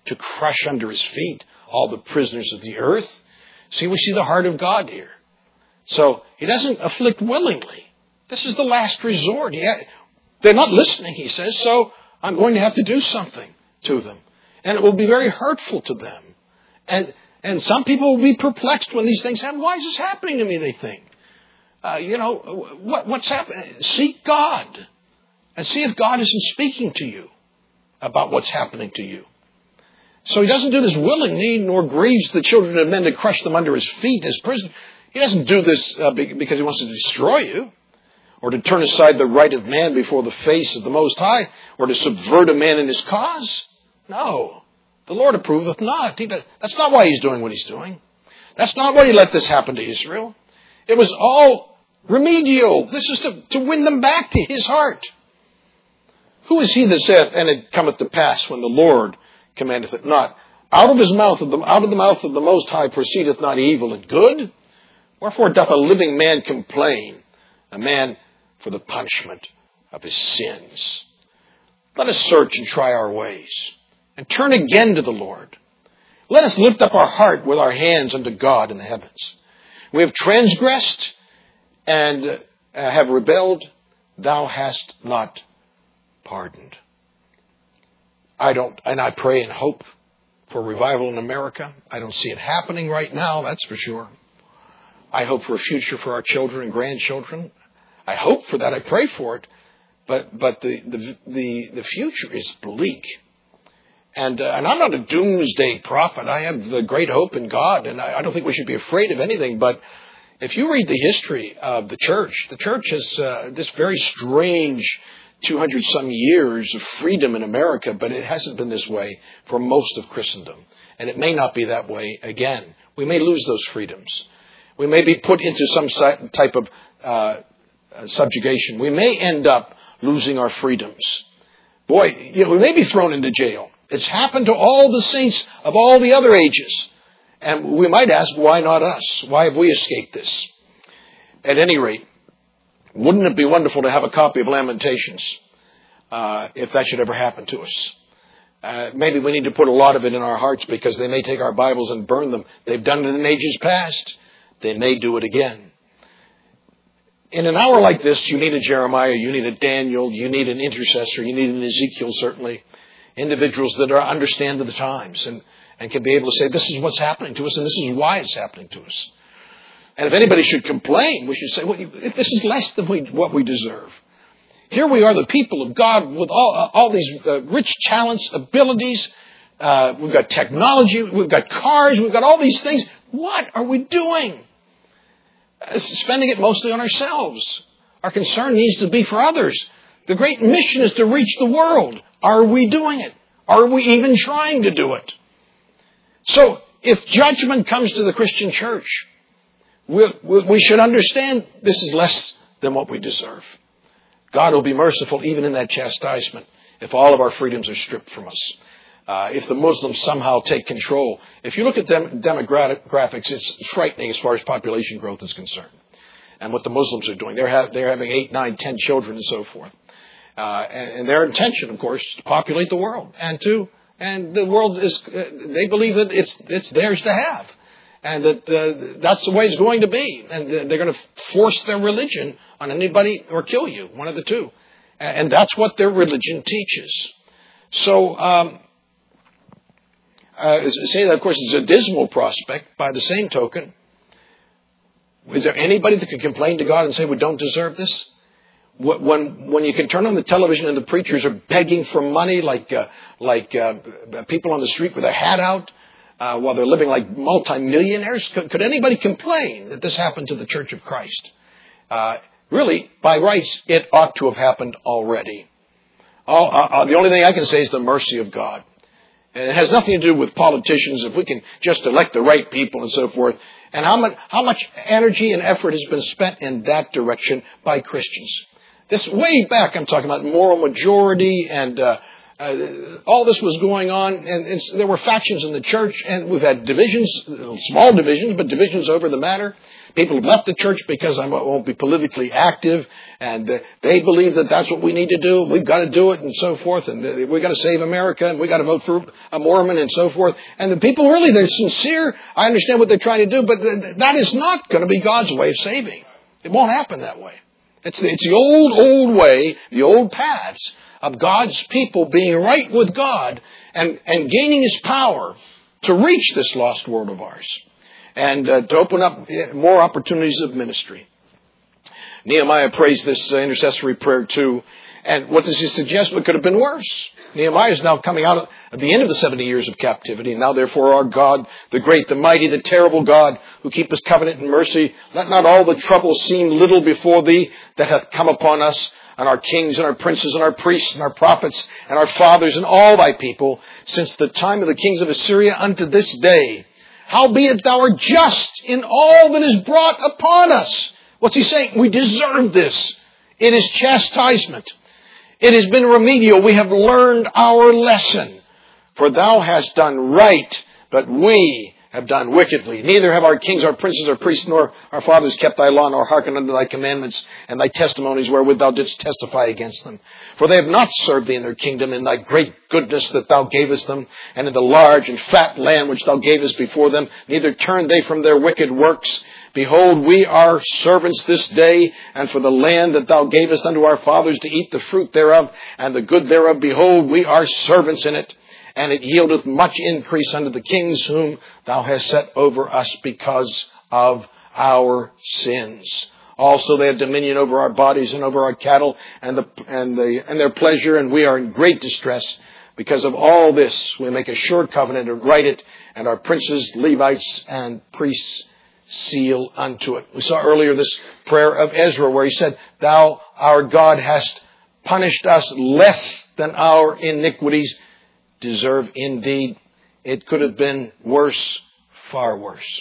to crush under his feet all the prisoners of the earth. See, we see the heart of God here. So he doesn't afflict willingly. This is the last resort. Ha- they're not listening, he says, so I'm going to have to do something to them. And it will be very hurtful to them. And and some people will be perplexed when these things happen. Why is this happening to me, they think? Uh, you know, what, what's happening? Seek God. And see if God isn't speaking to you about what's happening to you. So he doesn't do this willingly, nor grieves the children of men to crush them under his feet as prison. He doesn't do this uh, because he wants to destroy you, or to turn aside the right of man before the face of the Most High, or to subvert a man in his cause. No, the Lord approveth not. He does, that's not why he's doing what he's doing. That's not why he let this happen to Israel. It was all remedial. This is to, to win them back to his heart. Who is he that saith, and it cometh to pass when the Lord commandeth it not? Out of his mouth, of the, out of the mouth of the Most High proceedeth not evil and good? Wherefore doth a living man complain, a man for the punishment of his sins? Let us search and try our ways, and turn again to the Lord. Let us lift up our heart with our hands unto God in the heavens. We have transgressed and uh, have rebelled. Thou hast not pardoned. I don't, and I pray and hope for revival in America. I don't see it happening right now, that's for sure. I hope for a future for our children and grandchildren. I hope for that. I pray for it. But but the the the, the future is bleak. And uh, and I'm not a doomsday prophet. I have the great hope in God, and I, I don't think we should be afraid of anything. But if you read the history of the church, the church has uh, this very strange two hundred some years of freedom in America, but it hasn't been this way for most of Christendom. And it may not be that way again. We may lose those freedoms. We may be put into some type of uh, subjugation. We may end up losing our freedoms. Boy, you know, we may be thrown into jail. It's happened to all the saints of all the other ages. And we might ask, why not us? Why have we escaped this? At any rate, wouldn't it be wonderful to have a copy of Lamentations uh, if that should ever happen to us? Uh, maybe we need to put a lot of it in our hearts because they may take our Bibles and burn them. They've done it in ages past. They may do it again. In an hour like this, you need a Jeremiah, you need a Daniel, you need an intercessor, you need an Ezekiel, certainly. Individuals that are understand the times and, and can be able to say, this is what's happening to us and this is why it's happening to us. And if anybody should complain, we should say, well, this is less than we, what we deserve. Here we are, the people of God, with all, uh, all these uh, rich talents, abilities. Uh, we've got technology. We've got cars. We've got all these things. What are we doing? Uh, spending it mostly on ourselves. Our concern needs to be for others. The great mission is to reach the world. Are we doing it? Are we even trying to do it? So, if judgment comes to the Christian church, we, we, we should understand this is less than what we deserve. God will be merciful even in that chastisement if all of our freedoms are stripped from us. Uh, if the Muslims somehow take control. If you look at dem- demographics, it's frightening as far as population growth is concerned. And what the Muslims are doing. They're, ha- they're having eight, nine, ten children and so forth. Uh, and, and their intention, of course, is to populate the world. And to, and the world is, uh, they believe that it's, it's theirs to have. And that uh, that's the way it's going to be. And they're going to force their religion on anybody or kill you, one of the two. And that's what their religion teaches. So, um, uh, say that, of course, is a dismal prospect. By the same token, is there anybody that could complain to God and say, we don't deserve this? When when you can turn on the television and the preachers are begging for money like uh, like uh, people on the street with their hat out uh, while they're living like multimillionaires, could, could anybody complain that this happened to the Church of Christ? Uh, really, by rights, it ought to have happened already. All, uh, the only thing I can say is the mercy of God. And it has nothing to do with politicians, if we can just elect the right people and so forth. And how much, how much energy and effort has been spent in that direction by Christians. This way back, I'm talking about moral majority and uh, uh, Uh, all this was going on, and, and there were factions in the church, and we've had divisions, small divisions, but divisions over the matter. People have left the church because I won't be politically active, and uh, they believe that that's what we need to do. We've got to do it, and so forth, and uh, we've got to save America, and we've got to vote for a Mormon, and so forth. And the people really, they're sincere. I understand what they're trying to do, but th- that is not going to be God's way of saving. It won't happen that way. It's the, it's the old, old way, the old paths of God's people being right with God and, and gaining His power to reach this lost world of ours and uh, to open up more opportunities of ministry. Nehemiah prays this uh, intercessory prayer too. And what does he suggest? What could have been worse? Nehemiah is now coming out at the end of the seventy years of captivity. Now therefore our God, the great, the mighty, the terrible God, who keepeth covenant and mercy, let not all the trouble seem little before thee that hath come upon us, and our kings and our princes and our priests and our prophets and our fathers and all thy people, since the time of the kings of Assyria unto this day. Howbeit thou art just in all that is brought upon us. What's he saying? We deserve this. It is chastisement. It has been remedial. We have learned our lesson. For thou hast done right, but we have done wickedly. Neither have our kings, our princes, our priests, nor our fathers kept thy law, nor hearkened unto thy commandments and thy testimonies wherewith thou didst testify against them. For they have not served thee in their kingdom in thy great goodness that thou gavest them, and in the large and fat land which thou gavest before them. Neither turned they from their wicked works. Behold, we are servants this day, and for the land that thou gavest unto our fathers to eat the fruit thereof, and the good thereof, behold, we are servants in it. And it yieldeth much increase unto the kings whom thou hast set over us because of our sins. Also they have dominion over our bodies and over our cattle and the and the and their pleasure, and we are in great distress. Because of all this we make a sure covenant and write it, and our princes, Levites, and priests seal unto it. We saw earlier this prayer of Ezra where he said, Thou, our God, hast punished us less than our iniquities deserve. Indeed, it could have been worse, far worse.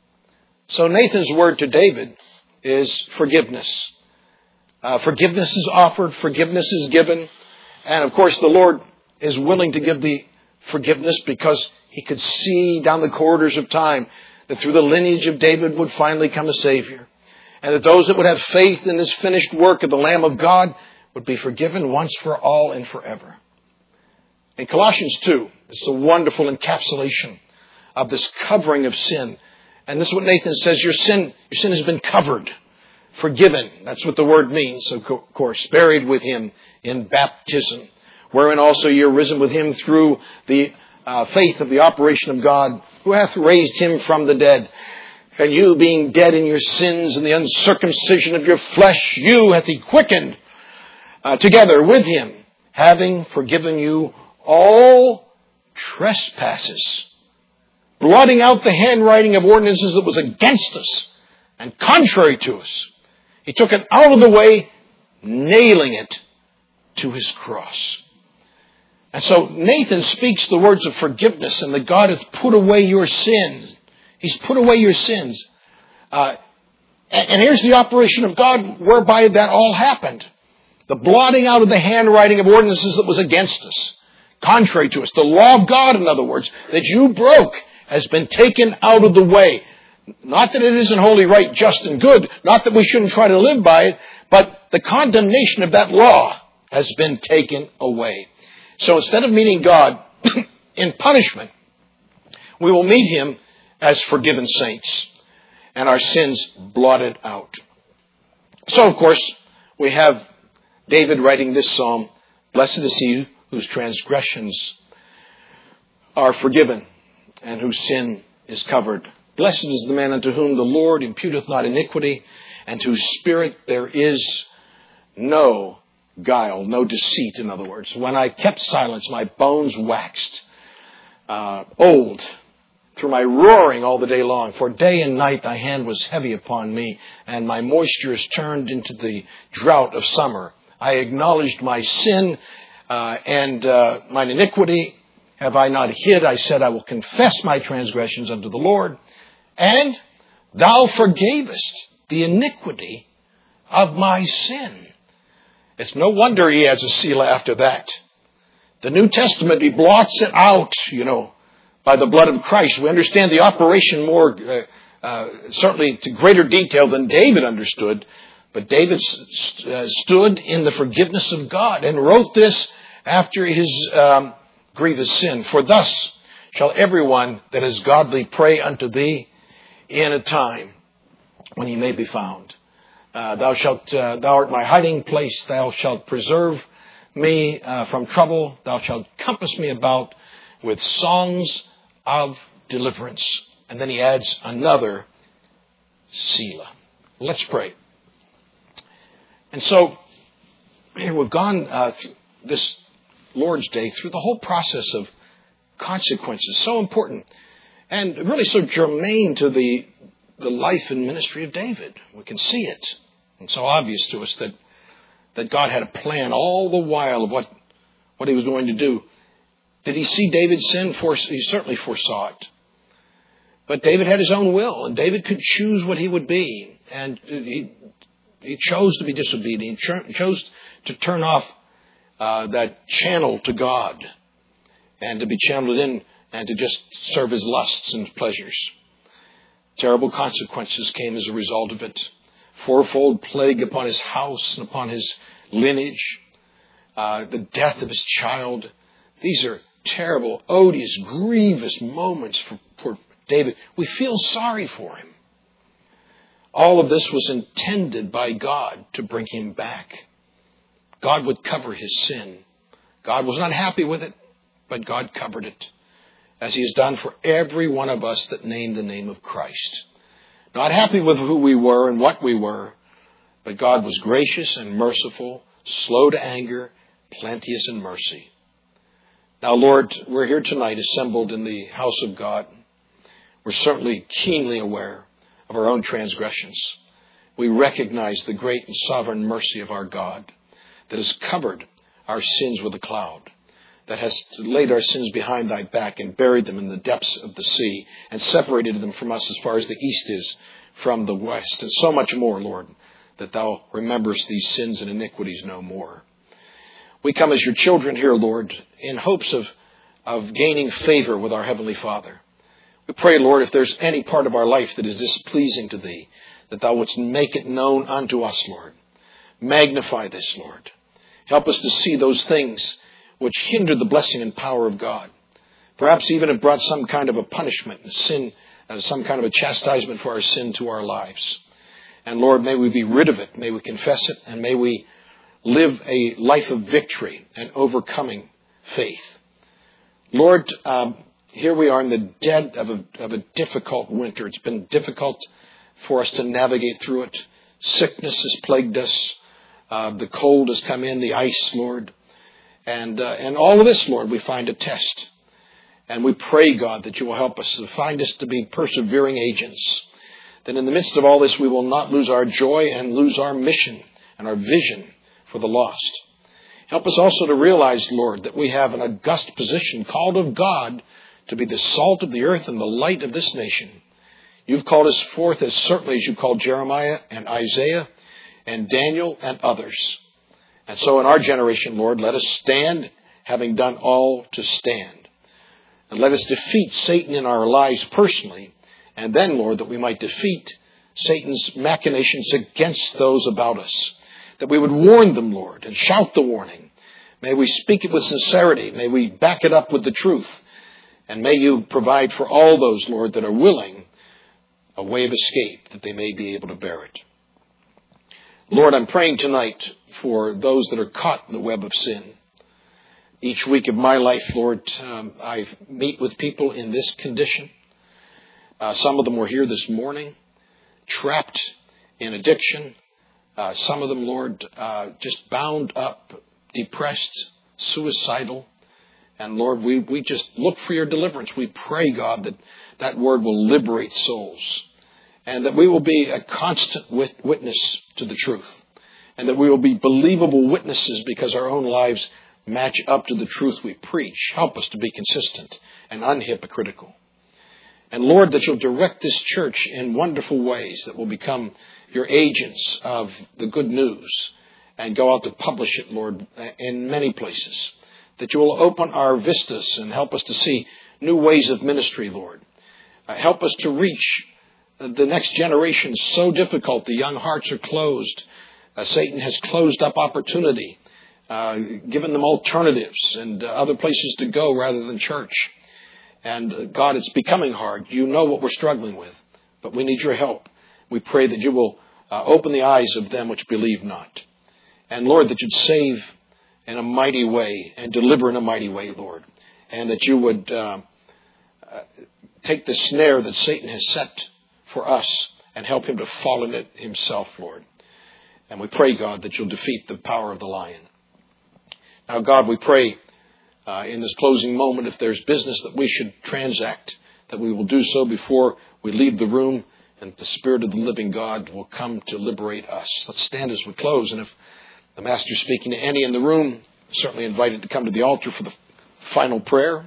So Nathan's word to David is forgiveness. Uh, forgiveness is offered, forgiveness is given, and of course the Lord is willing to give the forgiveness because He could see down the corridors of time that through the lineage of David would finally come a Savior, and that those that would have faith in this finished work of the Lamb of God would be forgiven once for all and forever. In Colossians two, it's a wonderful encapsulation of this covering of sin. And this is what Nathan says, your sin, your sin has been covered, forgiven. That's what the word means, of course. Buried with Him in baptism, wherein also you're risen with Him through the uh, faith of the operation of God, who hath raised Him from the dead. And you, being dead in your sins and the uncircumcision of your flesh, you hath He quickened uh, together with Him, having forgiven you all trespasses, blotting out the handwriting of ordinances that was against us and contrary to us. He took it out of the way, nailing it to His cross. And so Nathan speaks the words of forgiveness, and that God hath put away your sins. He's put away your sins. Uh, and, and here's the operation of God whereby that all happened. The blotting out of the handwriting of ordinances that was against us, contrary to us. The law of God, in other words, that you broke has been taken out of the way. Not that it isn't holy, right, just, and good. Not that we shouldn't try to live by it. But the condemnation of that law has been taken away. So instead of meeting God in punishment, we will meet Him as forgiven saints and our sins blotted out. So, of course, we have David writing this psalm, Blessed is he whose transgressions are forgiven and whose sin is covered. Blessed is the man unto whom the Lord imputeth not iniquity, and whose spirit there is no guile, no deceit, in other words. When I kept silence, my bones waxed uh, old through my roaring all the day long. For day and night thy hand was heavy upon me, and my moisture is turned into the drought of summer. I acknowledged my sin uh, and uh, mine iniquity have I not hid. I said, I will confess my transgressions unto the Lord, and thou forgavest the iniquity of my sin. It's no wonder he has a Selah after that. The New Testament, he blots it out, you know, by the blood of Christ. We understand the operation more, uh, uh, certainly to greater detail than David understood. But David st- uh, stood in the forgiveness of God and wrote this after his um, grievous sin. For thus shall everyone that is godly pray unto thee in a time when he may be found. Uh, thou shalt, uh, thou art my hiding place. Thou shalt preserve me uh, from trouble. Thou shalt compass me about with songs of deliverance. And then he adds another Selah. Let's pray. And so here we've gone uh, this Lord's Day through the whole process of consequences, so important and really so germane to the the life and ministry of David. We can see it. It's so obvious to us that that God had a plan all the while of what, what he was going to do. Did he see David's sin? He certainly foresaw it. But David had his own will, and David could choose what he would be. And he, he chose to be disobedient. He chose to turn off uh, that channel to God and to be channeled in and to just serve his lusts and pleasures. Terrible consequences came as a result of it. Fourfold plague upon his house and upon his lineage. Uh, the death of his child. These are terrible, odious, grievous moments for, for David. We feel sorry for him. All of this was intended by God to bring him back. God would cover his sin. God was not happy with it, but God covered it, as he has done for every one of us that named the name of Christ. Not happy with who we were and what we were, but God was gracious and merciful, slow to anger, plenteous in mercy. Now, Lord, we're here tonight assembled in the house of God. We're certainly keenly aware of our own transgressions. We recognize the great and sovereign mercy of our God that has covered our sins with a cloud, that has laid our sins behind thy back and buried them in the depths of the sea and separated them from us as far as the east is from the west. And so much more, Lord, that thou rememberest these sins and iniquities no more. We come as your children here, Lord, in hopes of, of gaining favor with our Heavenly Father. We pray, Lord, if there's any part of our life that is displeasing to thee, that thou wouldst make it known unto us, Lord. Magnify this, Lord. Help us to see those things which hinder the blessing and power of God. Perhaps even have brought some kind of a punishment, a sin, uh, some kind of a chastisement for our sin to our lives. And Lord, may we be rid of it. May we confess it. And may we live a life of victory and overcoming faith. Lord, um, here we are in the dead of a, of a difficult winter. It's been difficult for us to navigate through it. Sickness has plagued us. Uh, the cold has come in, the ice, Lord. And, uh, and all of this, Lord, we find a test. And we pray, God, that you will help us to find us to be persevering agents. That in the midst of all this, we will not lose our joy and lose our mission and our vision for the lost. Help us also to realize, Lord, that we have an august position called of God to be the salt of the earth and the light of this nation. You've called us forth as certainly as you called Jeremiah and Isaiah and Daniel and others. And so in our generation, Lord, let us stand, having done all to stand. And let us defeat Satan in our lives personally. And then, Lord, that we might defeat Satan's machinations against those about us. That we would warn them, Lord, and shout the warning. May we speak it with sincerity. May we back it up with the truth. And may you provide for all those, Lord, that are willing a way of escape, that they may be able to bear it. Lord, I'm praying tonight for those that are caught in the web of sin. Each week of my life, Lord, um, I meet with people in this condition. Uh, some of them were here this morning, trapped in addiction. Uh, some of them, Lord, uh, just bound up, depressed, suicidal. And Lord, we, we just look for your deliverance. We pray, God, that that word will liberate souls. And that we will be a constant wit- witness to the truth. And that we will be believable witnesses because our own lives match up to the truth we preach. Help us to be consistent and unhypocritical. And Lord, that you'll direct this church in wonderful ways that will become your agents of the good news and go out to publish it, Lord, in many places. that you will open our vistas and help us to see new ways of ministry, Lord. Uh, help us to reach the next generation. So difficult. The young hearts are closed. Uh, Satan has closed up opportunity, uh, given them alternatives and uh, other places to go rather than church. And uh, God, it's becoming hard. You know what we're struggling with, but we need your help. We pray that you will uh, open the eyes of them which believe not. And Lord, that you'd save in a mighty way and deliver in a mighty way, Lord. And that you would uh, uh, take the snare that Satan has set for us and help him to fall in it himself, Lord. And we pray, God, that you'll defeat the power of the lion. Now, God, we pray uh, in this closing moment, if there's business that we should transact, that we will do so before we leave the room, and the Spirit of the living God will come to liberate us. Let's stand as we close. And if the Master's speaking to any in the room, certainly invited to come to the altar for the final prayer.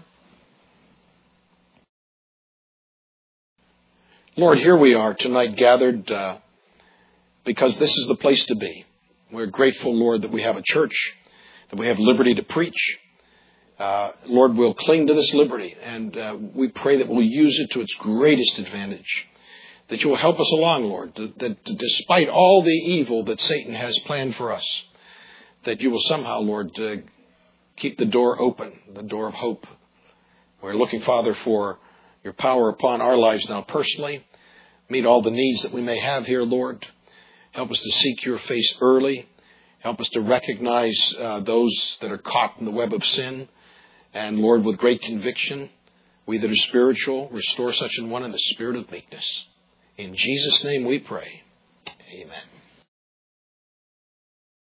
Lord, here we are tonight gathered uh, because this is the place to be. We're grateful, Lord, that we have a church, that we have liberty to preach. Uh, Lord, we'll cling to this liberty, and uh, we pray that we'll use it to its greatest advantage, that you will help us along, Lord, that, that despite all the evil that Satan has planned for us, that you will somehow, Lord, uh, keep the door open, the door of hope. We're looking, Father, for your power upon our lives now personally. Meet all the needs that we may have here, Lord. Help us to seek your face early. Help us to recognize uh, those that are caught in the web of sin. And, Lord, with great conviction, we that are spiritual, restore such an one in the spirit of meekness. In Jesus' name we pray. Amen.